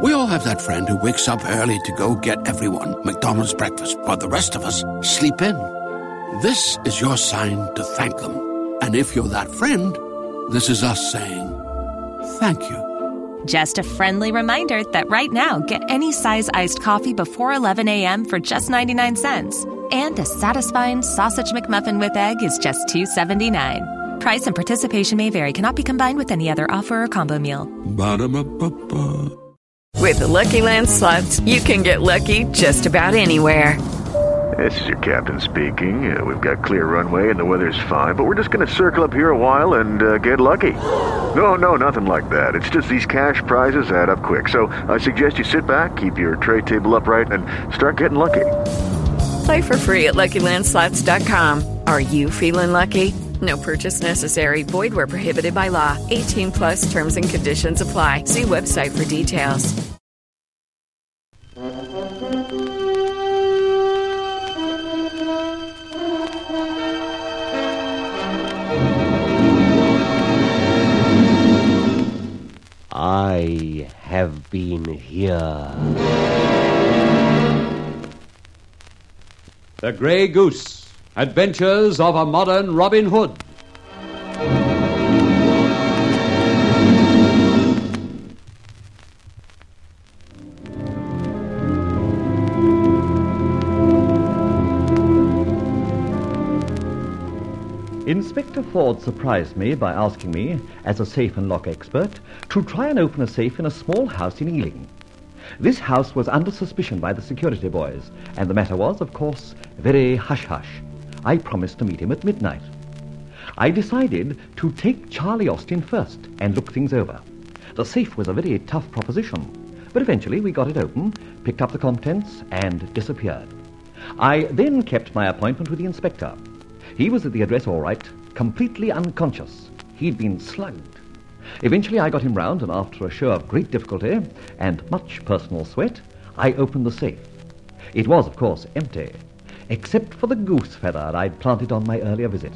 We all have that friend who wakes up early to go get everyone McDonald's breakfast, while the rest of us sleep in. This is your sign to thank them. And if you're that friend, this is us saying thank you. Just a friendly reminder that right now, get any size iced coffee before 11 a.m. for just 99 cents. And a satisfying sausage McMuffin with egg is just $2.79. Price and participation may vary. Cannot be combined with any other offer or combo meal. Ba-da-ba-ba-ba. With the Lucky Land Slots, you can get lucky just about anywhere. This is your captain speaking. We've got clear runway and the weather's fine, but we're just going to circle up here a while and get lucky. No, nothing like that. It's just these cash prizes add up quick. So I suggest you sit back, keep your tray table upright, and start getting lucky. Play for free at LuckyLandSlots.com. Are you feeling lucky? No purchase necessary. Void where prohibited by law. 18+ terms and conditions apply. See website for details. I have been here. The Grey Goose, Adventures of a Modern Robin Hood. Inspector Ford surprised me by asking me, as a safe and lock expert, to try and open a safe in a small house in Ealing. This house was under suspicion by the security boys, and the matter was, of course, very hush-hush. I promised to meet him at midnight. I decided to take Charlie Austin first and look things over. The safe was a very tough proposition, but eventually we got it open, picked up the contents, and disappeared. I then kept my appointment with the inspector. He was at the address all right, completely unconscious. He'd been slugged. Eventually I got him round, and after a show of great difficulty and much personal sweat, I opened the safe. It was, of course, empty, except for the goose feather I'd planted on my earlier visit.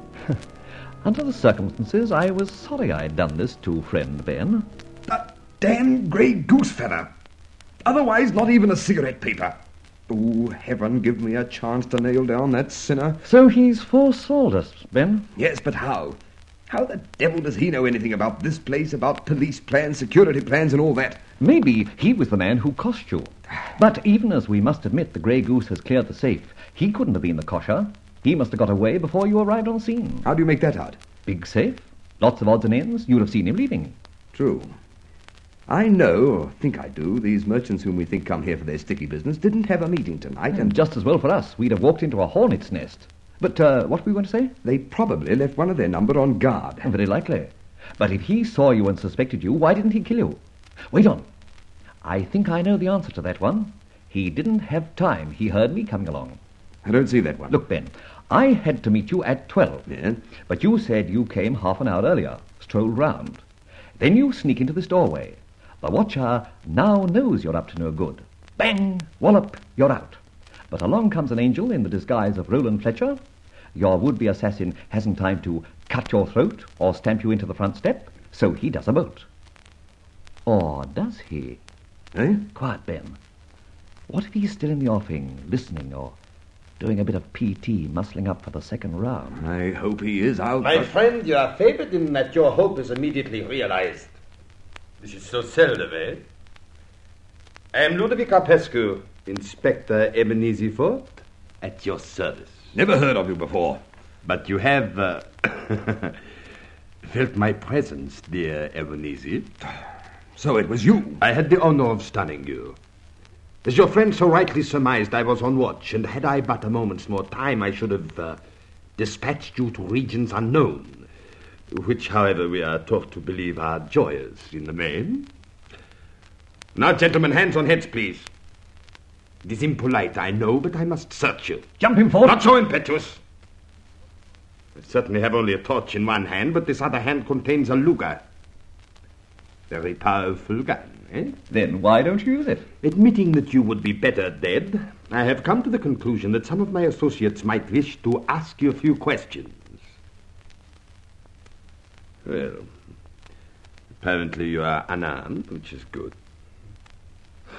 Under the circumstances, I was sorry I'd done this to friend Ben. That damn grey goose feather. Otherwise, not even a cigarette paper. Oh, heaven, give me a chance to nail down that sinner. So he's foresold us, Ben? Yes, but how? How the devil does he know anything about this place, about police plans, security plans, and all that? Maybe he was the man who cost you. But even as we must admit the Grey Goose has cleared the safe, he couldn't have been the kosher. He must have got away before you arrived on scene. How do you make that out? Big safe, lots of odds and ends. You'd have seen him leaving. True. I know, or think I do, these merchants whom we think come here for their sticky business didn't have a meeting tonight, and just as well for us. We'd have walked into a hornet's nest. But what were we going to say? They probably left one of their number on guard. Very likely. But if he saw you and suspected you, why didn't he kill you? Wait on. I think I know the answer to that one. He didn't have time. He heard me coming along. I don't see that one. Look, Ben, I had to meet you at 12. Yeah? But you said you came half an hour earlier, strolled round. Then you sneak into this doorway. The watcher now knows you're up to no good. Bang! Wallop! You're out. But along comes an angel in the disguise of Roland Fletcher. Your would-be assassin hasn't time to cut your throat or stamp you into the front step, so he does a bolt. Or does he? Eh? Quiet, Ben. What if he's still in the offing, listening, or doing a bit of PT, muscling up for the second round? I hope he is out. My friend, you are favored in that your hope is immediately realized. This is so seldom, eh? I am Ludovic Arpescu, Inspector Ebenezer Ford, at your service. Never heard of you before. But you have felt my presence, dear Ebenezer. So it was you. I had the honor of stunning you. As your friend so rightly surmised, I was on watch, and had I but a moment's more time, I should have dispatched you to regions unknown, which, however, we are taught to believe are joyous in the main. Now, gentlemen, hands on heads, please. It is impolite, I know, but I must search you. Jump him, Ford. Not so impetuous. I certainly have only a torch in one hand, but this other hand contains a Luger. Very powerful gun, eh? Then why don't you use it? Admitting that you would be better dead, I have come to the conclusion that some of my associates might wish to ask you a few questions. Well, apparently you are unarmed, which is good.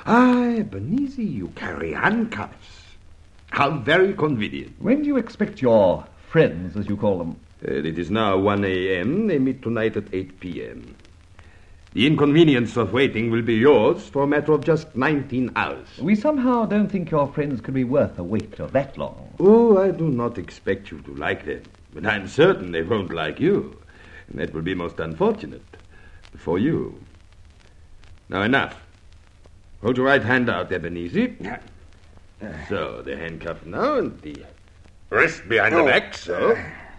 Ah, Ebenezer, you carry handcuffs. How very convenient. When do you expect your friends, as you call them? It is now 1 a.m. They meet tonight at 8 p.m. The inconvenience of waiting will be yours for a matter of just 19 hours. We somehow don't think your friends could be worth a wait of that long. Oh, I do not expect you to like them, but I'm certain they won't like you. And that will be most unfortunate for you. Now, enough. Hold your right hand out, Ebenezer. So, the handcuff now, and the wrist behind the back, so.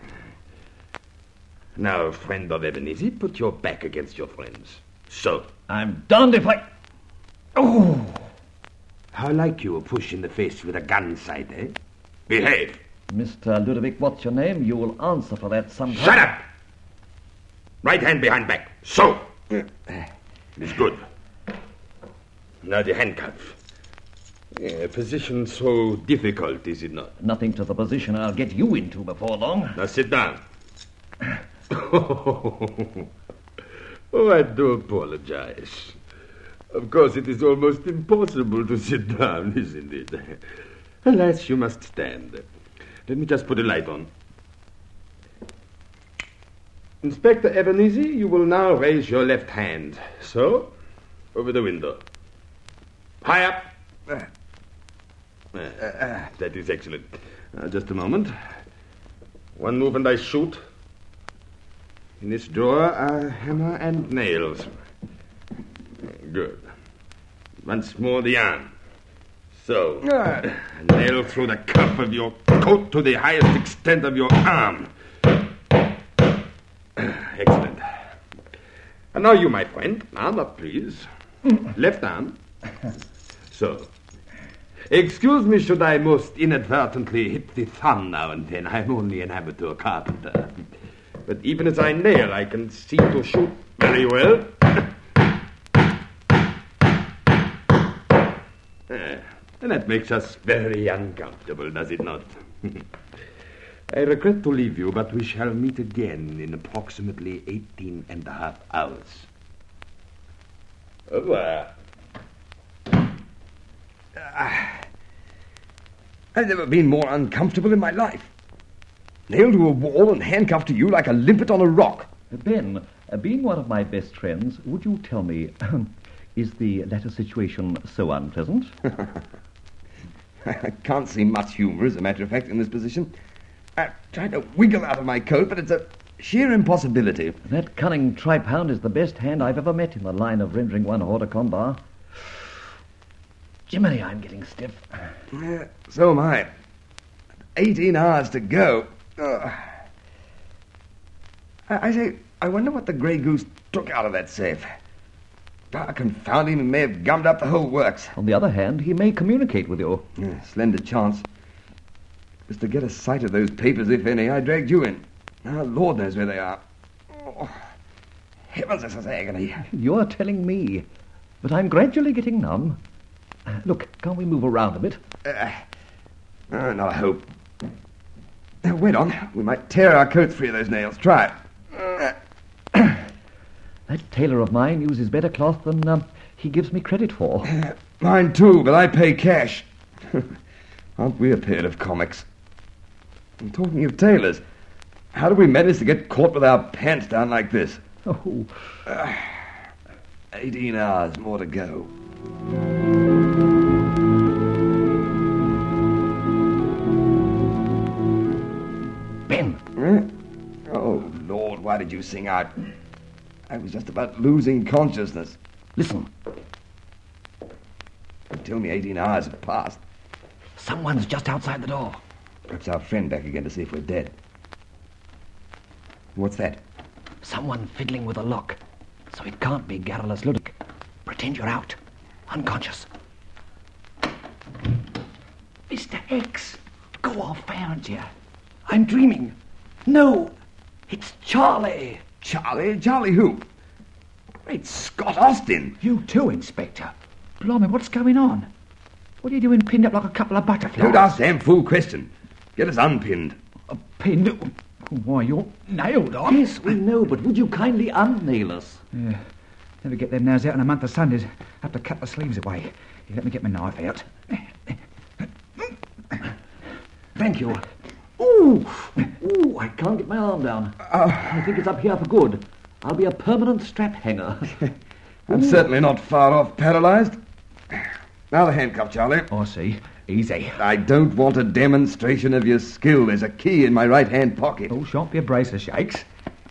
Now, friend of Ebenezer, put your back against your friend's. So. I'm darned if I... Oh! How like you a push in the face with a gun sight, eh? Behave. Mr. Ludovic, what's your name? You will answer for that sometime. Shut up! Right hand behind back. So. It's good. Now the handcuff. A position so difficult, is it not? Nothing to the position I'll get you into before long. Now sit down. Oh, I do apologize. Of course, it is almost impossible to sit down, isn't it? Alas, you must stand. Let me just put a light on. Inspector Ebenezer, you will now raise your left hand. So, over the window. High up. That is excellent. Just a moment. One move and I shoot. In this drawer are hammer and nails. Good. Once more the arm. So, a nail through the cuff of your coat to the highest extent of your arm. Excellent. And now you, my friend. Arm up, please. Left arm. So. Excuse me should I most inadvertently hit the thumb now and then. I'm only an amateur carpenter. But even as I nail, I can see to shoot very well. And that makes us very uncomfortable, does it not? I regret to leave you, but we shall meet again in approximately 18 and a half hours. Au revoir. I've never been more uncomfortable in my life. Nailed to a wall and handcuffed to you like a limpet on a rock. Ben, being one of my best friends, would you tell me, is the latter situation so unpleasant? I can't see much humour, as a matter of fact, in this position. I tried to wiggle out of my coat, but it's a sheer impossibility. That cunning tripe-hound is the best hand I've ever met in the line of rendering one hors de combat. Jiminy, I'm getting stiff. So am I. 18 hours to go. I say, I wonder what the Grey Goose took out of that safe. Confound him, he may have gummed up the whole works. On the other hand, he may communicate with you. Slender chance. It was to get a sight of those papers, if any, I dragged you in. Now, Lord knows where they are. Oh, heavens, this is agony. You're telling me. But I'm gradually getting numb. Look, can't we move around a bit? Not a hope. Wait on. We might tear our coats free of those nails. Try it. That tailor of mine uses better cloth than he gives me credit for. Mine too, but I pay cash. Aren't we a pair of comics? And talking of tailors, how do we manage to get caught with our pants down like this? Oh. 18 hours more to go. Ben! Oh, Lord, why did you sing out? I was just about losing consciousness. Listen. Don't tell me 18 hours have passed. Someone's just outside the door. Perhaps our friend back again to see if we're dead. What's that? Someone fiddling with a lock. So it can't be Garrulus Ludic. Pretend you're out. Unconscious. Mr. X, go off, aren't you? I'm dreaming. No, it's Charlie. Charlie? Charlie who? Great Scott, Austin. You too, Inspector. Blimey, what's going on? What are you doing pinned up like a couple of butterflies? Don't ask damn fool question. Get us unpinned. Pinned? Why, you're nailed on. Yes, we know, but would you kindly unnail us? Yeah. Never get them nails out in a month of Sundays. Have to cut the sleeves away. Here, let me get my knife out. Thank you. Ooh, I can't get my arm down. I think it's up here for good. I'll be a permanent strap hanger. I'm certainly not far off paralysed. Now the handcuff, Charlie. I see. Easy. I don't want a demonstration of your skill. There's a key in my right-hand pocket. Oh, shan't be a brace of shakes.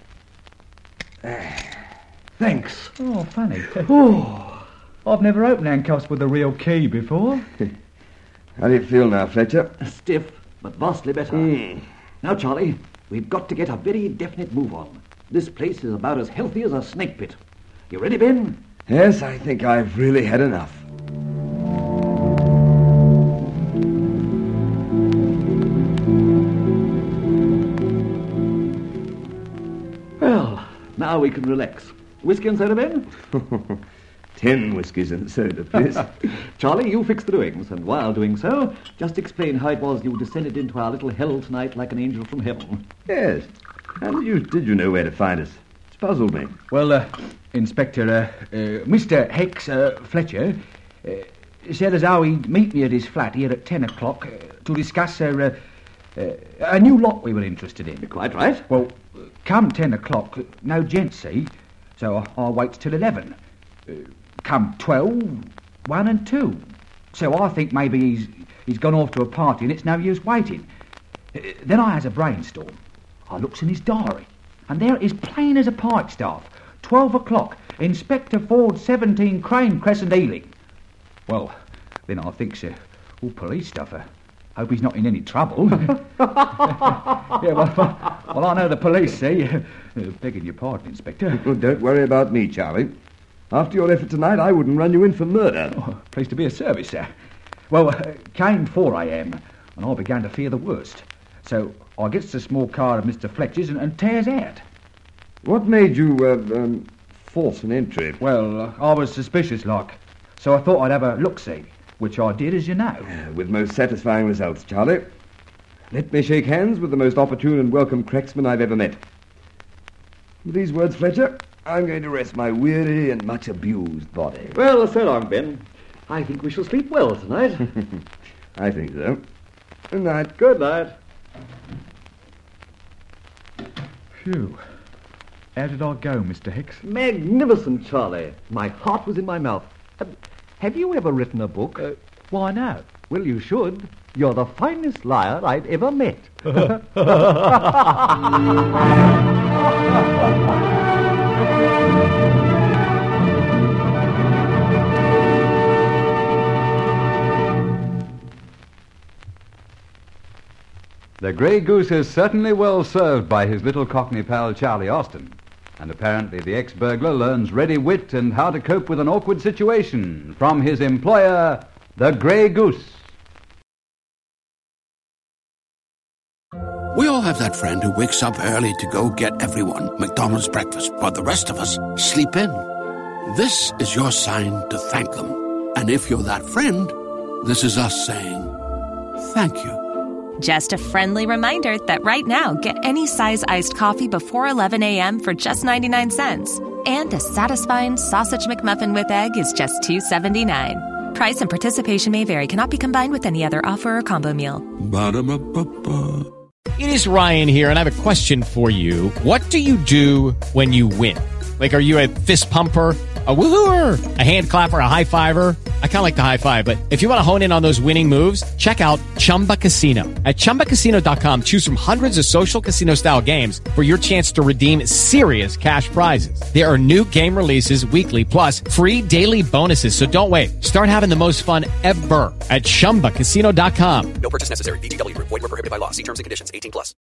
Thanks. Oh, funny. I've never opened handcuffs with a real key before. How do you feel now, Fletcher? Stiff, but vastly better. Now, Charlie, we've got to get a very definite move on. This place is about as healthy as a snake pit. You ready, Ben? Yes, I think I've really had enough. Well, now we can relax. Whiskey and soda, Ben? 10 whiskies and soda, please. Charlie, you fix the doings, and while doing so, just explain how it was you descended into our little hell tonight like an angel from heaven. Yes. How did you know where to find us? It's puzzled me. Well, Inspector, Mr. Hex Fletcher said as how he'd meet me at his flat here at 10 o'clock to discuss a new lot we were interested in. Quite right. Well, come 10 o'clock, no gents, see, so I'll wait till 11. Come 12, 1 and 2. So I think maybe he's gone off to a party and it's no use waiting. Then I has a brainstorm. I looks in his diary, and there it is plain as a pikestaff. 12 o'clock, Inspector Ford, 17 Crane Crescent, Ealing. Well, then I thinks, all police stuff. Hope he's not in any trouble. Yeah, well, I know the police, see. Begging your pardon, Inspector. Well, don't worry about me, Charlie. After your effort tonight, I wouldn't run you in for murder. Oh, pleased to be of service, sir. Well, came 4 a.m, and I began to fear the worst. So I gets the small car of Mr. Fletcher's and tears out. What made you force an entry? Well, I was suspicious, like. So I thought I'd have a look-see, which I did, as you know. With most satisfying results, Charlie. Let me shake hands with the most opportune and welcome cracksman I've ever met. With these words, Fletcher, I'm going to rest my weary and much abused body. Well, so long, Ben. I think we shall sleep well tonight. I think so. Good night. Good night. Phew. How did I go, Mr. Hicks? Magnificent, Charlie. My heart was in my mouth. Have you ever written a book? Why, no. Well, you should. You're the finest liar I've ever met. The Grey Goose is certainly well served by his little Cockney pal Charlie Austin. And apparently the ex-burglar learns ready wit and how to cope with an awkward situation from his employer, the Grey Goose. We all have that friend who wakes up early to go get everyone McDonald's breakfast, but the rest of us sleep in. This is your sign to thank them. And if you're that friend, this is us saying thank you. Just a friendly reminder that right now, get any size iced coffee before 11 a.m. for just 99 cents. And a satisfying sausage McMuffin with egg is just $2.79. Price and participation may vary. Cannot be combined with any other offer or combo meal. Ba-da-ba-ba-ba. It is Ryan here, and I have a question for you. What do you do when you win? Like, are you a fist pumper, a woohooer, a hand clapper, a high fiver? I kind of like the high five, but if you want to hone in on those winning moves, check out Chumba Casino. At ChumbaCasino.com, choose from hundreds of social casino-style games for your chance to redeem serious cash prizes. There are new game releases weekly, plus free daily bonuses, so don't wait. Start having the most fun ever at ChumbaCasino.com. No purchase necessary. VGW Group. Void where prohibited by law. See terms and conditions. 18+.